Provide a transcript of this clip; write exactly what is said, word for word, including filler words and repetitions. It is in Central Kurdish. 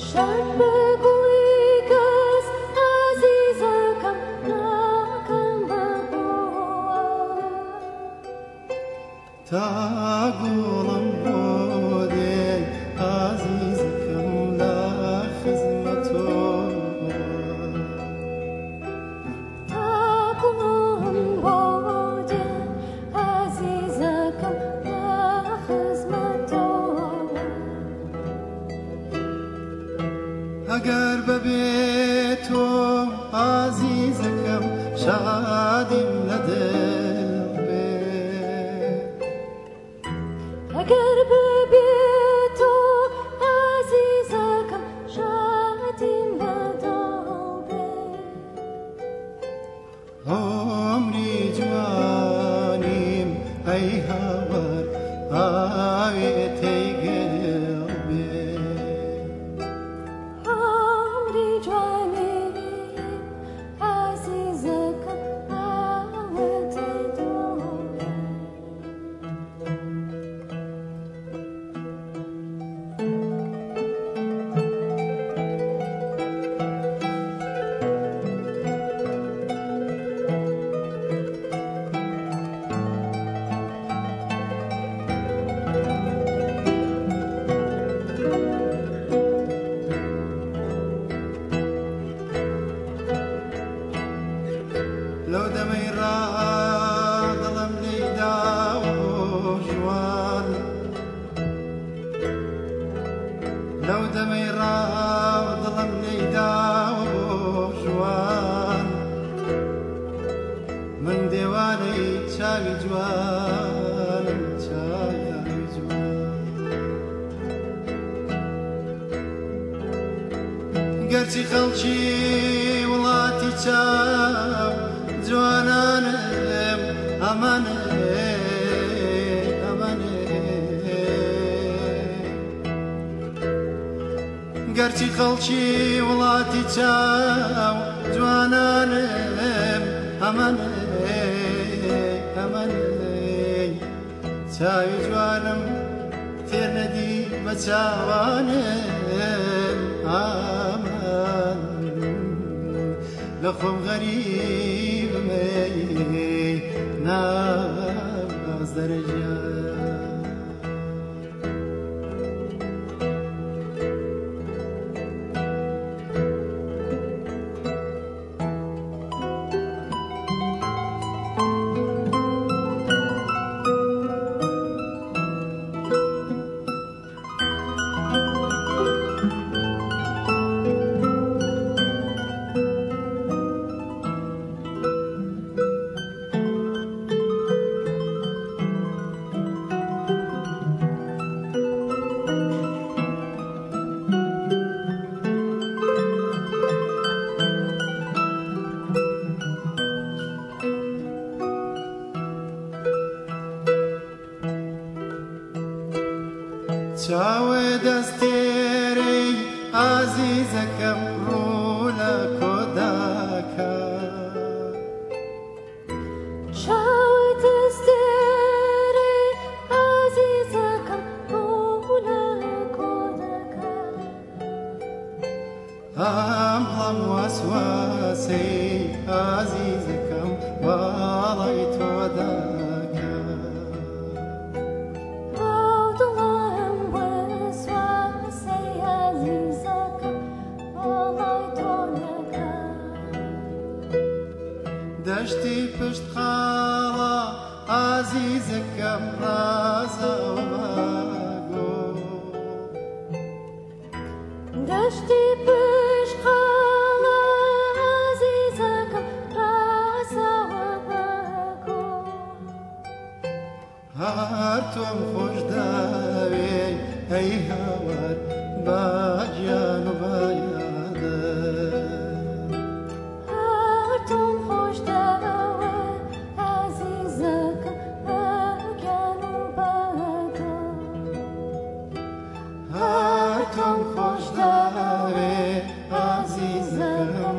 شرط بگویی کەس عەزیزەکەم ناکەم بەبووە تا گوڵم بۆ دێ عەزیزەکەم لە خزمەتۆ تا گوڵم بۆ دێ عەزیزەکەم لە خزمەتۆ ئەگەر بەبێ تۆ عەزیزەکەم شادیم لە دڵ بێ ئەگەر ببێ تۆ عەزیزەکەم شادیم لەدڵ بێ عمری جوانیم ئەی هاوار ئاوێتەی گەڵ بێ عمری جوانی عەزیزەکەم ئاوێتەی دڵ بێ لەو دەمەی ڕادڵم لێیداوە بۆ ژوان لەو دەمەی ڕادڵم لێیداوە بۆ ژوان من دێوانەی چاوی جوانم چاوی جوان گەرچی خەڵکی وڵاتی چاو جوانانم ئەمانە ئەمانە گەرچی خەڵکی وڵاتی چاو جوانانم ئەمانە ئەمانە چاوی جوانم فێر نەدی بە چاوانم ئامان لە خۆم غەریبمەی ناز دەرەجیان چاوە دەستێرەی عەزیزەکەم ڕوو لە کۆداکە چاوە دەستێرەی عەزیزەکەم ڕوو لە کۆدەکە ئەم هەڵ وەسواسەی عەزیزەکەم باڵای تۆ داکە دەشتی پشت خاڵە عەزیزەکەم ڕازەوە ماگۆ دەشتی پشت خاڵە عەزیزەکەم ڕازەوە ماگۆ هەر تۆم خۆش داوێ ئەی هاوار با گیان و با یادە هەرتۆم خۆش داوە عەزیزەکەم بەگیان و بەدڵ هەر تۆم خۆش داوێ عەزیزەکەم